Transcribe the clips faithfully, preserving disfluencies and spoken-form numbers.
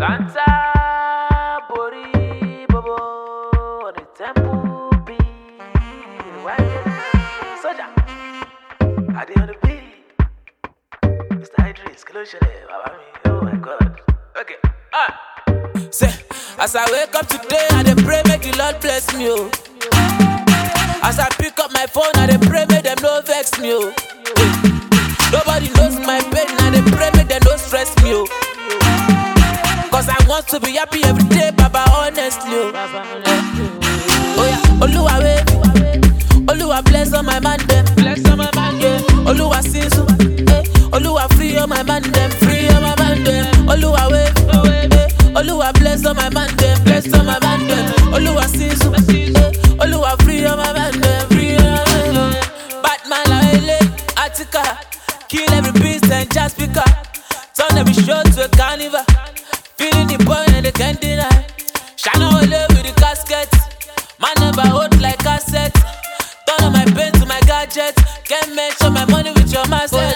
Santa Bori Bobo on the temple beat. Soldier, I did on the beat. Mister Idris, close oh my God. Okay, ah. Say, as I wake up today, I dey pray make the Lord bless me. Oh. As I pick up my phone, I dey pray make them no vex me. Oh. Nobody knows my pain, I dey pray make them no stress me. Oh. Cause I want to be happy every day, Baba, honestly. Oh, oh yeah, Oluwa wave, Oluwa bless all my man them, bless all my man, yeah. Oluwa sinsu, eh. Oluwa free all my man them, free all my man them. Oluwa wave, eh. Oluwa bless all my man them, bless all my man them. Oluwa sinsu, eh. Oluwa free all my man them, free all my man them. Batman la ele, Attica, kill every beast and just pick up. Turn every show to a carnival. Feeling the burn and they can't deny. Shine all over with the casket. Man never hold like cassette. Turn on my pain to my gadget. Can't measure my money with your mindset.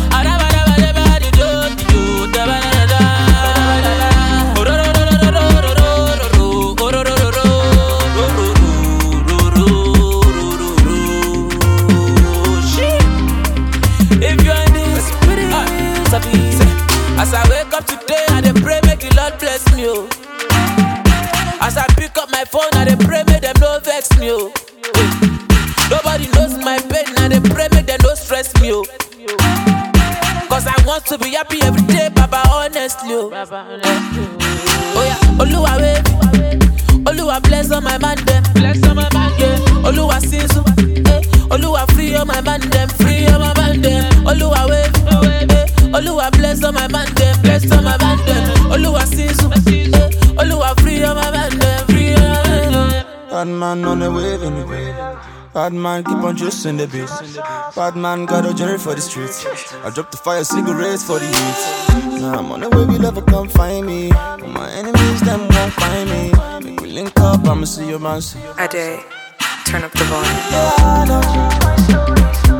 If you're in this spirit, as I wake up today, I dey pray make the Lord bless me. Oh. As I pick up my phone, I dey pray make them no vex me. Oh. Nobody knows my pain, I dey pray make them no stress me. Oh. Cause I want to be happy every day, Baba, honestly. Oh, oh yeah, Oluwa wave, Oluwa bless all my man them, bless all my man, yeah. Oluwa sinsu, eh. Oluwa free all my man them, free all my man them. Oluwa wave, eh. Oluwa bless all my man them, bless all my man them. Oluwa sinsu, eh. Oluwa free all my man them, free all my man them. Bad man on the wave anyway. Bad man keep on juicing the beat. Bad man got a journey for the streets. I drop the fire cigarettes for the heat. Now I'm on the way, we never come find me. But my enemies, them won't find me. Make we link up, I'ma see your man. Ade, turn up the volume. Yeah, I know.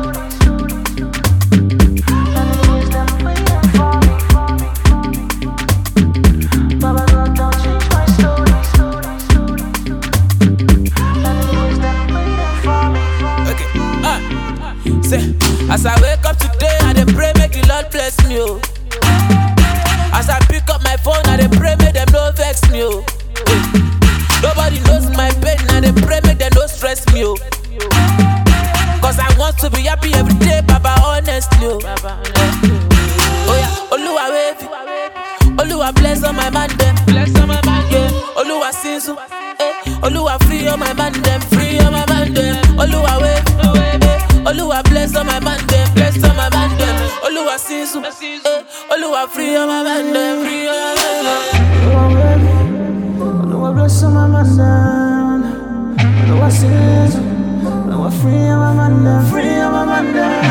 Say, as I wake up today, I dey pray make the Lord bless me. Oh. As I pick up my phone, I dey pray make them no vex me. Oh. Nobody knows my pain, I dey pray make them no stress me. Oh. Cause I want to be happy every day, Baba, honestly. Oh, oh yeah, Oluwa wave, Oluwa bless all my man them, bless all my man, yeah. Oluwa sinsu, eh. Oluwa free all my man them, free all my man them. Oluwa wave, Oluwa bless all my man them, bless all my man them. Oluwa sinsu, eh. Oluwa free all my man them, free all my man them. Oluwa bless all my man them. Oluwa sinsu, Oluwa free all my man them, free all my man them.